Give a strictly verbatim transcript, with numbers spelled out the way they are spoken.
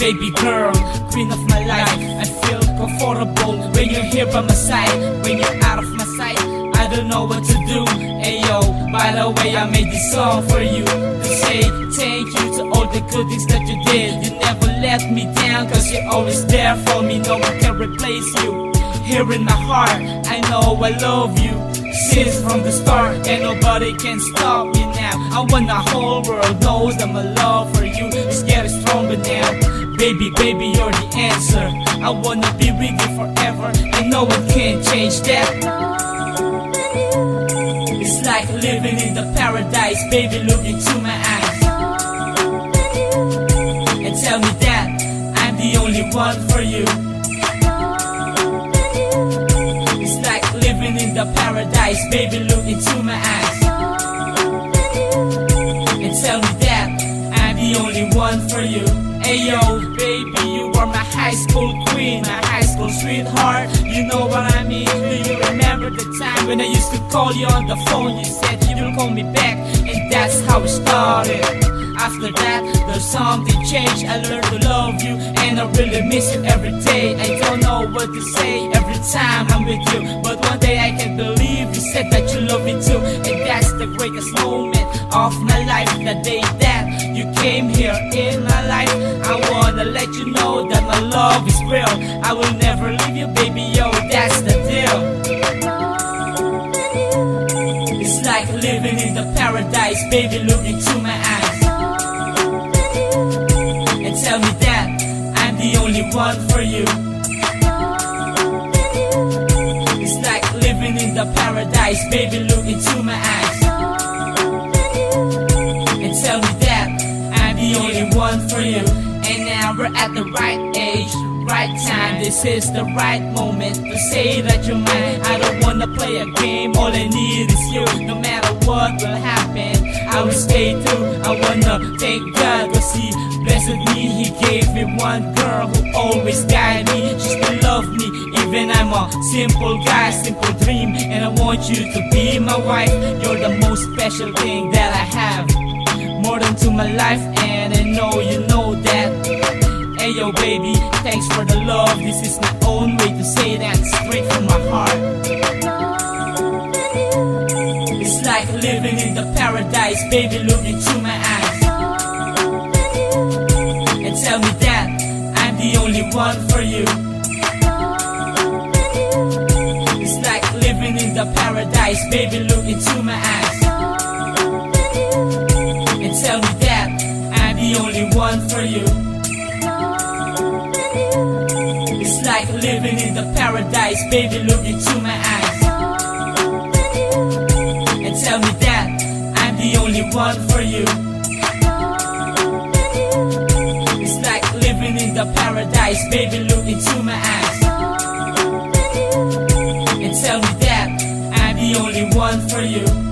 baby girl, queen of my life. I feel comfortable when you're here by my side. When you're out of my sight, I don't know what to do. Ayo, by the way, I made this song for you to say thank you to all the good things that you did. You never let me down, cause you're always there for me. No one can replace you. Here in my heart, I know I love you since from the start, and nobody can stop me now. I want the whole world knows that my love for you is getting stronger now. Baby, baby, you're the answer. I wanna be with you forever, and no one can change that. It's like living in the paradise, baby, look into my eyes and tell me that I'm the only one for you. It's like living in the paradise, baby, look into my eyes and tell me that I'm the only one for you. Ayo, baby, you are my high school queen, my high school sweetheart. You know what I mean? Do you remember the time when I used to call you on the phone? You said you'll call me back, and that's how it started. After that, there's something changed. I learned to love you, and I really miss you every day. I don't know what to say every time I'm with you, but one day I can't believe you said that you love me too. And that's the greatest moment of my life, the day that you came here in my life. I wanna let you know that my love is real. I will never leave you, baby, yo, that's the deal. It's like living in the paradise, baby, look into my eyes and tell me that I'm the only one for you. It's like living in the paradise, baby, look into my eyes and tell me that I'm the only one for you. And now we're at the right age, right time. This is the right moment to say that you're mine. I don't wanna play a game, all I need is you. No matter what will happen, I will stay through. I wanna thank God, cause He blessed me. He gave me one girl who always guide me. She still love me, even I'm a simple guy, simple dream. And I want you to be my wife. You're the most special thing that I have, more than to my life, and I know you know that. Ayo, baby, thanks for the love. This is my own way to say that straight from my heart. It's like living in the paradise, baby, look into my eyes and tell me that I'm the only one for you. It's like living in the paradise, baby, look into my eyes and tell me that I'm the only one for you. It's like living in the paradise, baby, look into my eyes and tell me that I'm the only one for you. It's like living in the paradise, baby, look into my eyes and tell me that I'm the only one for you.